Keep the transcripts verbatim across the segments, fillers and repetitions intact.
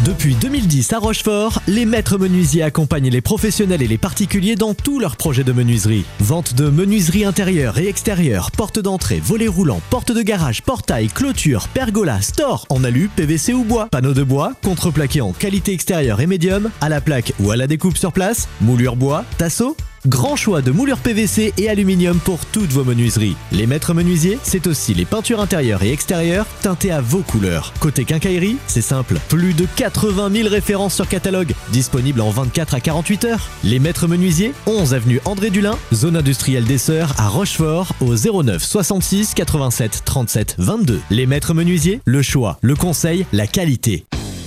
Depuis deux mille dix à Rochefort, les maîtres menuisiers accompagnent les professionnels et les particuliers dans tous leurs projets de menuiserie. Vente de menuiserie intérieure et extérieure, porte d'entrée, volets roulants, porte de garage, portail, clôture, pergola, store en alu, P V C ou bois, panneaux de bois, contreplaqué en qualité extérieure et médium, à la plaque ou à la découpe sur place, moulure bois, tasseau. Grand choix de moulures P V C et aluminium pour toutes vos menuiseries. Les maîtres menuisiers, c'est aussi les peintures intérieures et extérieures teintées à vos couleurs. Côté quincaillerie, c'est simple, plus de quatre-vingt mille références sur catalogue, disponibles en vingt-quatre à quarante-huit heures. Les maîtres menuisiers, onze avenue André Dulin, zone industrielle des Sœurs à Rochefort, au zéro neuf soixante-six quatre-vingt-sept trente-sept vingt-deux. Les maîtres menuisiers, le choix, le conseil, la qualité.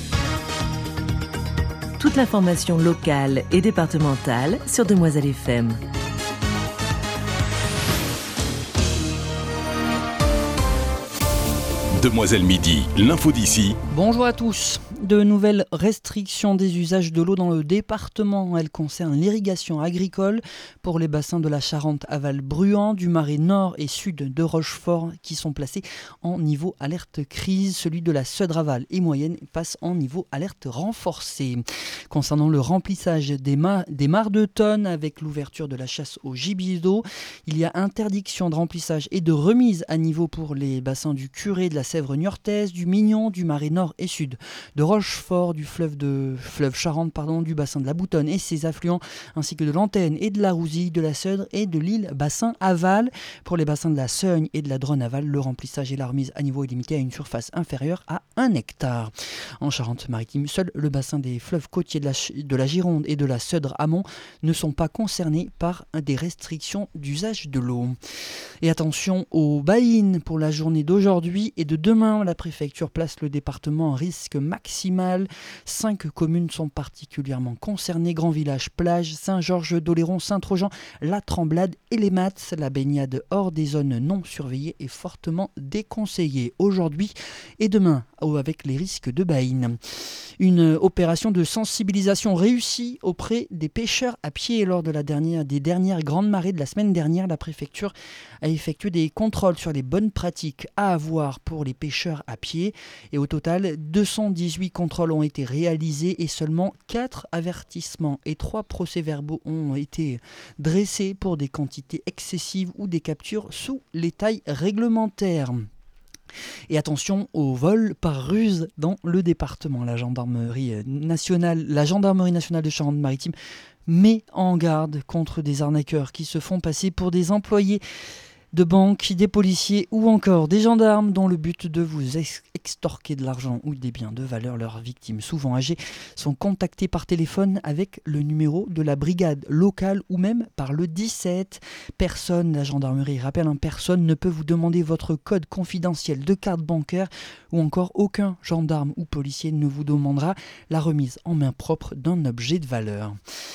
Toute l'information locale et départementale sur Demoiselle F M. Demoiselle Midi, l'info d'ici. Bonjour à tous. De nouvelles restrictions des usages de l'eau dans le département. Elles concernent l'irrigation agricole pour les bassins de la Charente aval Bruant, du Marais nord et sud de Rochefort qui sont placés en niveau alerte crise. Celui de la Seudre aval et moyenne passe en niveau alerte renforcé. Concernant le remplissage des, ma- des mares de tonnes avec l'ouverture de la chasse au gibier d'eau, il y a interdiction de remplissage et de remise à niveau pour les bassins du Curé, de la Sèvre niortaise, du Mignon, du Marais nord et sud de Rochefort, du fleuve, de, fleuve Charente, pardon, du bassin de la Boutonne et ses affluents, ainsi que de l'Antenne et de la Rousille, de la Seudre et de l'île bassin aval. Pour les bassins de la Seugne et de la Dronne aval, le remplissage et la remise à niveau est limité à une surface inférieure à un hectare. En Charente-Maritime, seul le bassin des fleuves côtiers de la, de la Gironde et de la Seudre amont ne sont pas concernés par des restrictions d'usage de l'eau. Et attention aux baïnes pour la journée d'aujourd'hui et de demain. La préfecture place le département en risque maximal. Cinq communes sont particulièrement concernées. Grand Village, Plage, Saint-Georges, d'Oléron, Saint-Trojan, La Tremblade et les Mats. La baignade hors des zones non surveillées est fortement déconseillée aujourd'hui et demain avec les risques de baïnes. Une opération de sensibilisation réussie auprès des pêcheurs à pied. Lors de la dernière, des dernières grandes marées de la semaine dernière, la préfecture a effectué des contrôles sur les bonnes pratiques à avoir pour les pêcheurs à pied. Et au total, deux cent dix-huit contrôles ont été réalisés et seulement quatre avertissements et trois procès-verbaux ont été dressés pour des quantités excessives ou des captures sous les tailles réglementaires. Et attention au vol par ruse dans le département. La gendarmerie nationale, la gendarmerie nationale de Charente-Maritime met en garde contre des arnaqueurs qui se font passer pour des employés de banques, des policiers ou encore des gendarmes dont le but de vous ex- extorquer de l'argent ou des biens de valeur. Leurs victimes, souvent âgées, sont contactées par téléphone avec le numéro de la brigade locale ou même par le dix-sept. Personne, la gendarmerie rappelle, hein, personne ne peut vous demander votre code confidentiel de carte bancaire ou encore aucun gendarme ou policier ne vous demandera la remise en main propre d'un objet de valeur.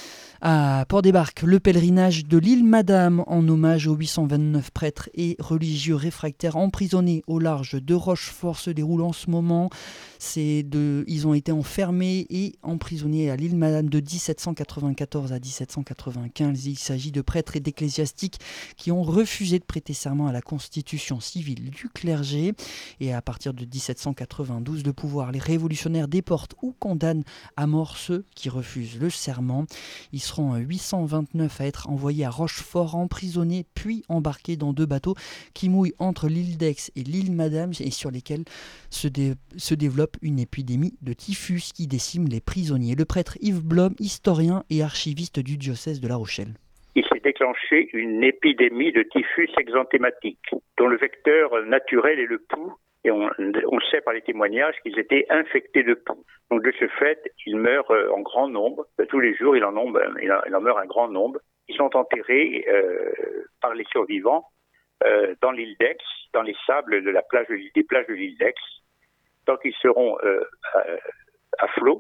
À Port-des-Barques, le pèlerinage de l'île Madame en hommage aux huit cent vingt-neuf prêtres et religieux réfractaires emprisonnés au large de Rochefort se déroule en ce moment. C'est de, ils ont été enfermés et emprisonnés à l'île Madame de dix-sept cent quatre-vingt-quatorze à dix-sept cent quatre-vingt-quinze. Il s'agit de prêtres et d'ecclésiastiques qui ont refusé de prêter serment à la constitution civile du clergé. Et à partir de dix-sept cent quatre-vingt-douze, le pouvoir, les révolutionnaires déportent ou condamnent à mort ceux qui refusent le serment. Ils seront huit cent vingt-neuf à être envoyés à Rochefort, emprisonnés, puis embarqués dans deux bateaux qui mouillent entre l'île d'Aix et l'île Madame et sur lesquels se, dé- se développe une épidémie de typhus qui décime les prisonniers. Le prêtre Yves Blom, historien et archiviste du diocèse de La Rochelle. Il s'est déclenché une épidémie de typhus exanthématique, dont le vecteur naturel est le pouls. Et on, on sait par les témoignages qu'ils étaient infectés de pouls. Donc de ce fait, ils meurent en grand nombre. Tous les jours, il en, nombre, il en, il en meurt un grand nombre. Ils sont enterrés euh, par les survivants euh, dans l'île d'Aix, dans les sables de la plage de, des plages de l'île d'Aix, tant qu'ils seront euh, à, à flot.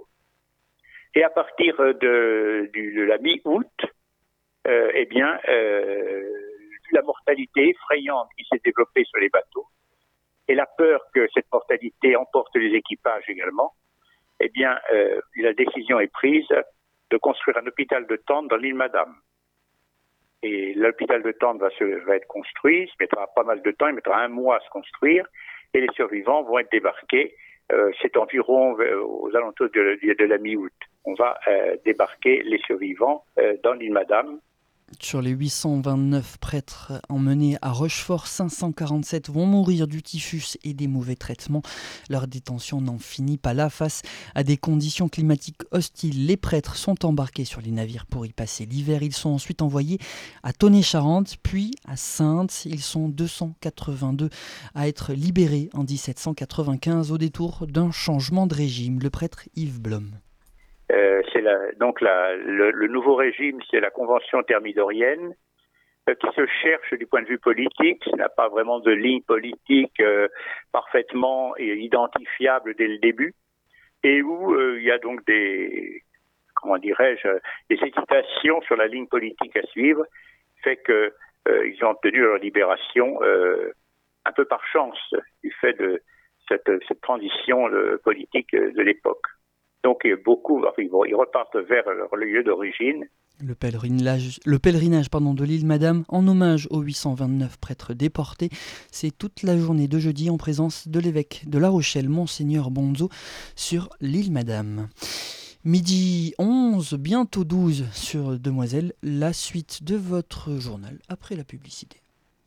Et à partir de, du, de la mi-août, euh, eh bien, euh, la mortalité effrayante qui s'est développée sur les bateaux, et la peur que cette mortalité emporte les équipages également, eh bien, euh, la décision est prise de construire un hôpital de tente dans l'île Madame. Et l'hôpital de tente va, se, va être construit, il mettra pas mal de temps, il mettra un mois à se construire, et les survivants vont être débarqués euh, c'est environ euh, aux alentours de, de, de la mi-août. On va euh, débarquer les survivants euh, dans l'île Madame. Sur les huit cent vingt-neuf prêtres emmenés à Rochefort, cinq cent quarante-sept vont mourir du typhus et des mauvais traitements. Leur détention n'en finit pas là. Face à des conditions climatiques hostiles, les prêtres sont embarqués sur les navires pour y passer l'hiver. Ils sont ensuite envoyés à Tonnet-Charente, puis à Saintes. Ils sont deux cent quatre-vingt-deux à être libérés en dix-sept cent quatre-vingt-quinze au détour d'un changement de régime. Le prêtre Yves Blom. Euh, c'est la, donc la, le, le nouveau régime, c'est la Convention thermidorienne euh, qui se cherche du point de vue politique. Ça n'a pas vraiment de ligne politique euh, parfaitement identifiable dès le début, et où euh, il y a donc des, comment dirais-je, des hésitations sur la ligne politique à suivre, fait que euh, ils ont obtenu leur libération euh, un peu par chance du fait de cette, cette transition euh, politique de l'époque. Donc beaucoup, ils repartent vers leur lieu d'origine. Le pèlerinage, le pèlerinage pardon, de l'île Madame, en hommage aux huit cent vingt-neuf prêtres déportés, c'est toute la journée de jeudi en présence de l'évêque de La Rochelle, Monseigneur Bonzo, sur l'île Madame. Midi onze, bientôt douze sur Demoiselle, la suite de votre journal après la publicité.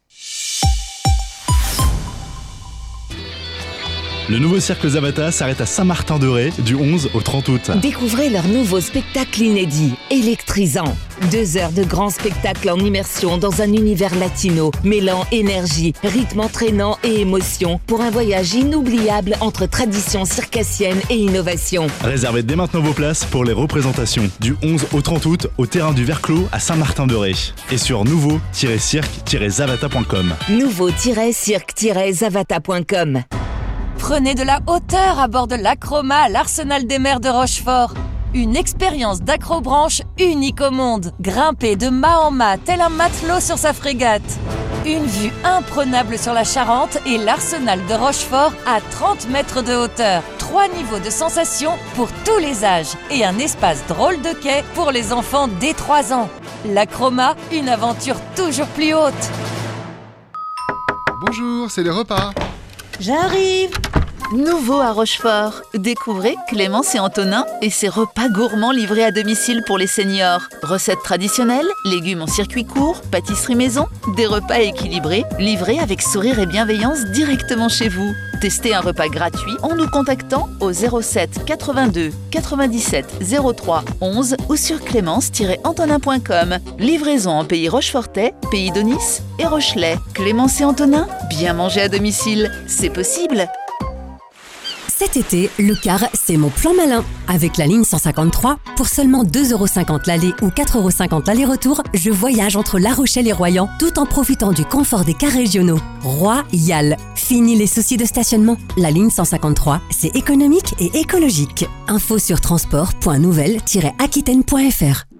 Le nouveau cirque Zavata s'arrête à Saint-Martin-de-Ré du onze au trente août. Découvrez leur nouveau spectacle inédit, électrisant. Deux heures de grand spectacle en immersion dans un univers latino, mêlant énergie, rythme entraînant et émotion pour un voyage inoubliable entre tradition circassienne et innovation. Réservez dès maintenant vos places pour les représentations du onze au trente août au terrain du Verclos à Saint-Martin-de-Ré et sur nouveau tiret cirque tiret zavata point com. nouveau tiret cirque tiret zavata point com. Prenez de la hauteur à bord de l'Acroma à l'Arsenal des mers de Rochefort. Une expérience d'acrobranche unique au monde. Grimpez de mât en mât tel un matelot sur sa frégate. Une vue imprenable sur la Charente et l'Arsenal de Rochefort à trente mètres de hauteur. Trois niveaux de sensations pour tous les âges et un espace drôle de quai pour les enfants dès trois ans. L'Acroma, une aventure toujours plus haute. Bonjour, c'est les repas. J'arrive. Nouveau à Rochefort, découvrez Clémence et Antonin et ses repas gourmands livrés à domicile pour les seniors. Recettes traditionnelles, légumes en circuit court, pâtisserie maison, des repas équilibrés, livrés avec sourire et bienveillance directement chez vous. Testez un repas gratuit en nous contactant au zéro sept quatre-vingt-deux quatre-vingt-dix-sept zéro trois onze ou sur clémence tiret antonin point com. Livraison en pays rochefortais, pays d'Aunis et Rochelais. Clémence et Antonin, bien manger à domicile, c'est possible. Cet été, le car, c'est mon plan malin. Avec la ligne cent cinquante-trois, pour seulement deux euros cinquante l'aller ou quatre euros cinquante l'aller-retour, je voyage entre La Rochelle et Royan, tout en profitant du confort des cars régionaux. Royal. Fini les soucis de stationnement. La ligne cent cinquante-trois, c'est économique et écologique. Info sur transport point nouvelle tiret aquitaine point f r.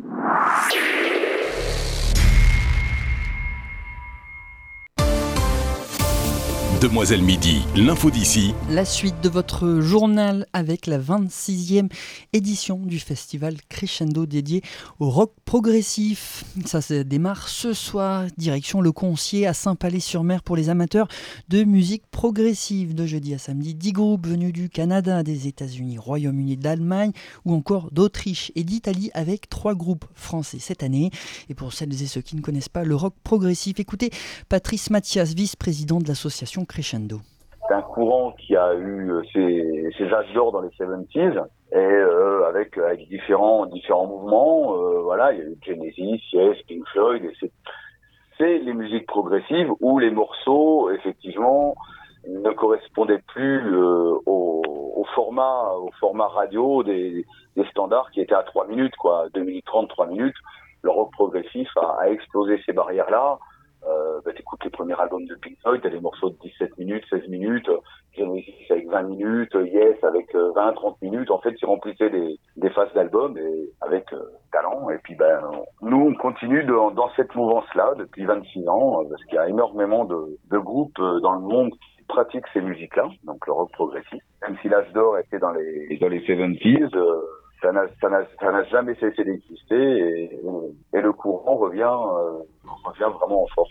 Demoiselle Midi, l'info d'ici. La suite de votre journal avec la vingt-sixième édition du festival Crescendo dédié au rock progressif. Ça, ça démarre ce soir, direction le Concier à Saint-Palais-sur-Mer pour les amateurs de musique progressive. De jeudi à samedi, dix groupes venus du Canada, des États-Unis, Royaume-Uni, d'Allemagne ou encore d'Autriche et d'Italie avec trois groupes français cette année. Et pour celles et ceux qui ne connaissent pas le rock progressif, écoutez Patrice Mathias, vice-président de l'association Crescendo. C'est un courant qui a eu ses, ses âges d'or dans les soixante-dix et euh, avec, avec différents différents mouvements. Euh, voilà, il y a eu Genesis, Yes, Pink Floyd. Et c'est, c'est les musiques progressives où les morceaux effectivement ne correspondaient plus euh, au, au format au format radio des, des standards qui étaient à trois minutes, quoi, deux minutes trente, trois minutes. Le rock progressif a, a explosé ces barrières-là. Euh, bah, t'écoutes les premiers albums de Pink Floyd, t'as des morceaux de dix-sept minutes, seize minutes, Genesis avec vingt minutes, Yes avec euh, vingt, trente minutes. En fait, ils remplissaient des, des phases d'albums et avec euh, talent. Et puis, ben, nous, on continue de, dans cette mouvance-là depuis vingt-six ans, parce qu'il y a énormément de, de groupes dans le monde qui pratiquent ces musiques-là, donc le rock progressif. Même si l'âge d'or était dans les dans les soixante-dix, euh, ça n'a ça n'a ça n'a jamais cessé d'exister et, et le courant revient euh, revient vraiment en force.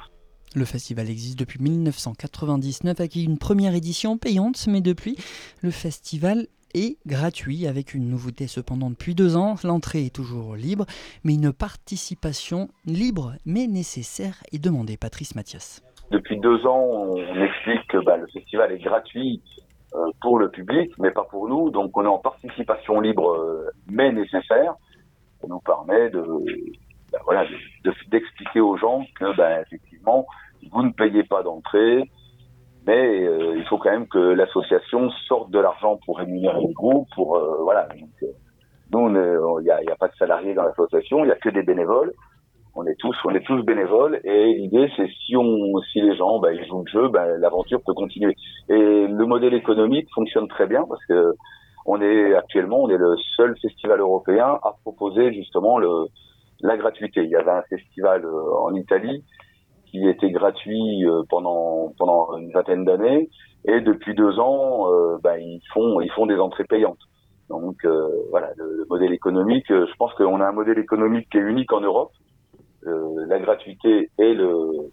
Le festival existe depuis dix-neuf cent quatre-vingt-dix-neuf avec une première édition payante, mais depuis, le festival est gratuit avec une nouveauté cependant depuis deux ans. L'entrée est toujours libre, mais une participation libre mais nécessaire est demandée. Patrice Mathias. Depuis deux ans, on explique que bah, le festival est gratuit euh, pour le public, mais pas pour nous. Donc on est en participation libre euh, mais nécessaire. Ça nous permet de... Ben voilà, de, de, d'expliquer aux gens que, ben, effectivement, vous ne payez pas d'entrée, mais euh, il faut quand même que l'association sorte de l'argent pour rémunérer le groupe, pour, euh, voilà. Donc, euh, nous, il n'y a, y a pas de salariés dans l'association, il n'y a que des bénévoles. On est tous, on est tous bénévoles, et l'idée, c'est si on, si les gens, ben, ils jouent le jeu, ben, l'aventure peut continuer. Et le modèle économique fonctionne très bien parce que on est actuellement, on est le seul festival européen à proposer justement le la gratuité. Il y avait un festival euh, en Italie qui était gratuit euh, pendant pendant une vingtaine d'années, et depuis deux ans, euh, ben ils font ils font des entrées payantes. Donc euh, voilà, le, le modèle économique. Euh, je pense qu'on a un modèle économique qui est unique en Europe. Euh, la gratuité et le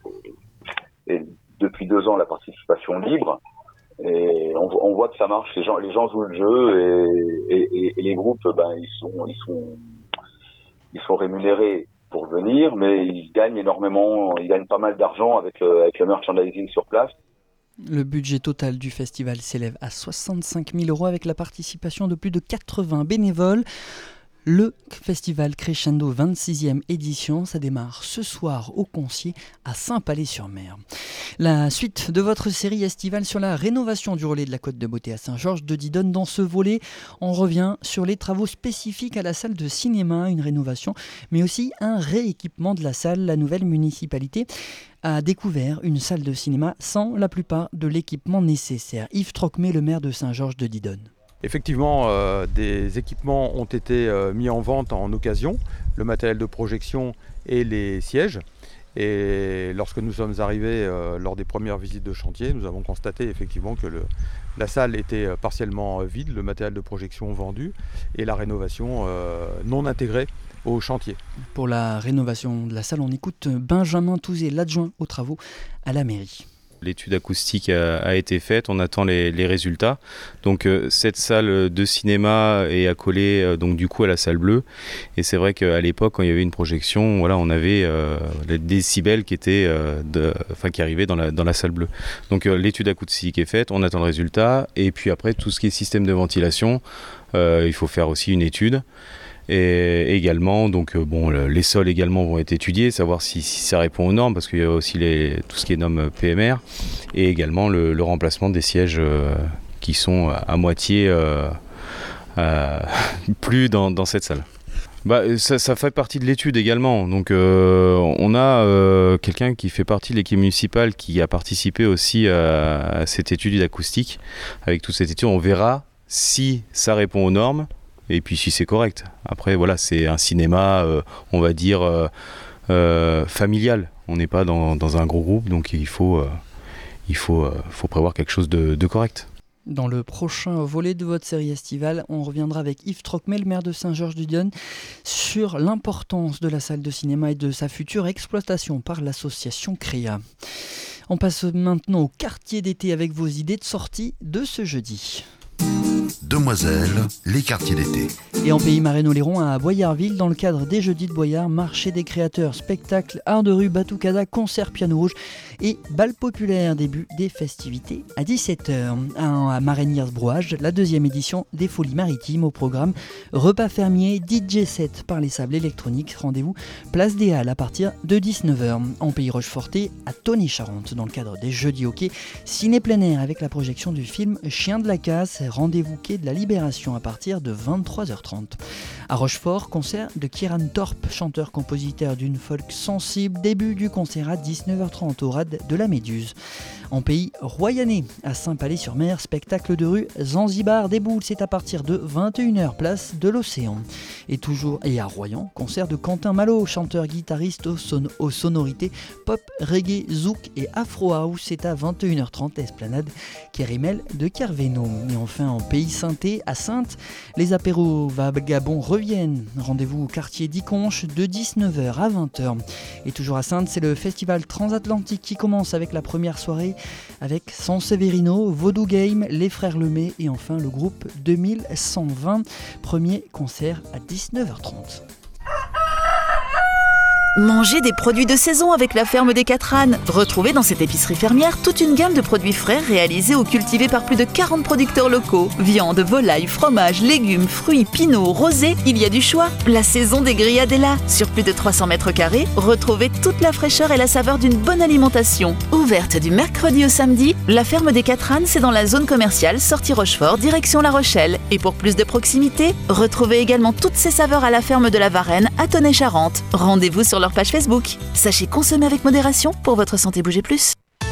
et depuis deux ans la participation libre. Et on, on voit que ça marche. Les gens les gens jouent le jeu, et, et, et les groupes, ben ils sont ils sont Ils sont rémunérés pour venir, mais ils gagnent énormément, ils gagnent pas mal d'argent avec le, avec le merchandising sur place. Le budget total du festival s'élève à soixante-cinq mille euros avec la participation de plus de quatre-vingts bénévoles. Le festival Crescendo vingt-sixième édition, ça démarre ce soir au Concier à Saint-Palais-sur-Mer. La suite de votre série estivale sur la rénovation du relais de la Côte de Beauté à Saint-Georges de Didonne. Dans ce volet, on revient sur les travaux spécifiques à la salle de cinéma, une rénovation, mais aussi un rééquipement de la salle. La nouvelle municipalité a découvert une salle de cinéma sans la plupart de l'équipement nécessaire. Yves Trocmé, le maire de Saint-Georges de Didonne. Effectivement, euh, des équipements ont été euh, mis en vente en occasion, le matériel de projection et les sièges. Et lorsque nous sommes arrivés euh, lors des premières visites de chantier, nous avons constaté effectivement que le, la salle était partiellement vide, le matériel de projection vendu et la rénovation euh, non intégrée au chantier. Pour la rénovation de la salle, on écoute Benjamin Touzé, l'adjoint aux travaux à la mairie. L'étude acoustique a, a été faite, on attend les, les résultats. Donc euh, cette salle de cinéma est accolée euh, donc du coup à la salle bleue. Et c'est vrai qu'à l'époque, quand il y avait une projection, voilà, on avait euh, les décibels qui étaient, euh, de, enfin qui arrivaient dans la dans la salle bleue. Donc euh, l'étude acoustique est faite, on attend le résultat. Et puis après, tout ce qui est système de ventilation, euh, il faut faire aussi une étude. Et également, donc bon, les sols également vont être étudiés, savoir si, si ça répond aux normes, parce qu'il y a aussi les, tout ce qui est normes P M R, et également le, le remplacement des sièges euh, qui sont à moitié euh, euh, plus dans, dans cette salle. Bah, ça, ça fait partie de l'étude également. Donc, euh, on a euh, quelqu'un qui fait partie de l'équipe municipale qui a participé aussi à, à cette étude d'acoustique. Avec toute cette étude, on verra si ça répond aux normes. Et puis si c'est correct. Après voilà, c'est un cinéma, euh, on va dire, euh, euh, familial. On n'est pas dans, dans un gros groupe, donc il faut, euh, il faut, euh, faut prévoir quelque chose de, de correct. Dans le prochain volet de votre série estivale, on reviendra avec Yves Trocmé, le maire de Saint-Georges-du-Dionne, sur l'importance de la salle de cinéma et de sa future exploitation par l'association Créa. On passe maintenant au quartier d'été avec vos idées de sortie de ce jeudi. Demoiselles, les quartiers d'été. Et en Pays Marais-Oléron à Boyardville, dans le cadre des Jeudis de Boyard, marché des créateurs, spectacles, art de rue, batucada, concert piano rouge et bal populaire, début des festivités à dix-sept heures. À Marignières-Brouage, la deuxième édition des Folies Maritimes au programme repas fermier, D J set par les sables électroniques. Rendez-vous place des Halles à partir de dix-neuf heures. En Pays Rochefortais, à Tony-Charente, dans le cadre des Jeudis hockey, ciné plein air avec la projection du film Chien de la casse. Rendez-vous quai de la Libération à partir de vingt-trois heures trente. À Rochefort, concert de Kieran Thorpe, chanteur-compositeur d'une folk sensible. Début du concert à dix-neuf heures trente au rad de la Méduse. En pays royanais, à Saint-Palais-sur-Mer, spectacle de rue Zanzibar déboule, c'est à partir de vingt et une heures, place de l'Océan. Et toujours, et à Royan, concert de Quentin Malo, chanteur-guitariste aux, son- aux sonorités pop, reggae, zouk et afro house, c'est à vingt et une heures trente, esplanade Kérimel de Carveno. Et enfin, en pays sainté, à Saintes, les apéros vagabonds reviennent. Rendez-vous au quartier d'Iconche de dix-neuf heures à vingt heures. Et toujours à Saintes, c'est le festival transatlantique qui commence avec la première soirée avec San Severino, Vaudou Game, les frères Lemay et enfin le groupe deux mille cent vingt. Premier concert à dix-neuf heures trente. Mangez des produits de saison avec la ferme des Quatre Ânes. Retrouvez dans cette épicerie fermière toute une gamme de produits frais réalisés ou cultivés par plus de quarante producteurs locaux. Viande, volaille, fromage, légumes, fruits, pinots, rosés, il y a du choix. La saison des grillades est là. Sur plus de trois cents mètres carrés, retrouvez toute la fraîcheur et la saveur d'une bonne alimentation. Ouverte du mercredi au samedi, la ferme des Quatre Ânes, c'est dans la zone commerciale sortie Rochefort, direction La Rochelle. Et pour plus de proximité, retrouvez également toutes ces saveurs à la ferme de la Varenne à Tonnay-Charente. Rendez-vous sur leur page Facebook. Sachez consommer avec modération pour votre santé. Bougez plus.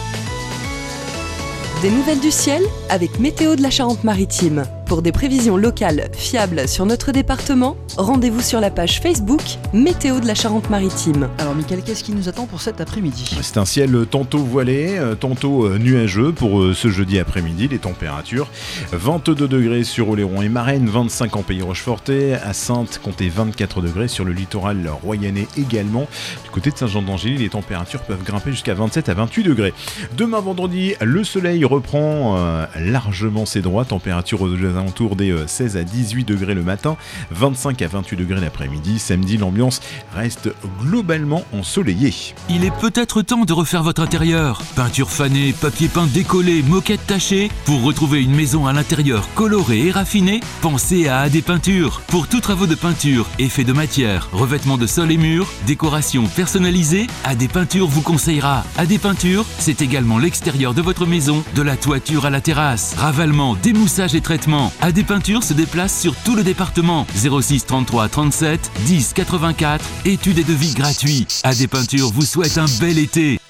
Des nouvelles du ciel avec Météo de la Charente-Maritime. Pour des prévisions locales fiables sur notre département, rendez-vous sur la page Facebook Météo de la Charente-Maritime. Alors Mickaël, qu'est-ce qui nous attend pour cet après-midi ? C'est un ciel tantôt voilé, tantôt nuageux pour ce jeudi après-midi. Les températures vingt-deux degrés sur Oléron et Marennes, vingt-cinq en Pays Rochefortais, à Saintes comptez vingt-quatre degrés, sur le littoral royannais également. Du côté de Saint-Jean-d'Angély, les températures peuvent grimper jusqu'à vingt-sept à vingt-huit degrés. Demain vendredi, le soleil reprend euh, largement ses droits, température aux alentours des euh, seize à dix-huit degrés le matin, vingt-cinq à vingt-huit degrés l'après-midi. Samedi, l'ambiance reste globalement ensoleillée. Il est peut-être temps de refaire votre intérieur. Peinture fanée, papier peint décollé, moquette tachée. Pour retrouver une maison à l'intérieur colorée et raffinée, pensez à A D Peinture. Pour tous travaux de peinture, effets de matière, revêtement de sol et murs, décoration personnalisée, A D Peinture vous conseillera. A D Peinture, c'est également l'extérieur de votre maison, de la toiture à la terrasse. Ravalement, démoussage et traitement. A D Peinture se déplace sur tout le département. zéro six trente-trois trente-sept dix quatre-vingt-quatre. Études et devis gratuits. A D Peinture vous souhaite un bel été.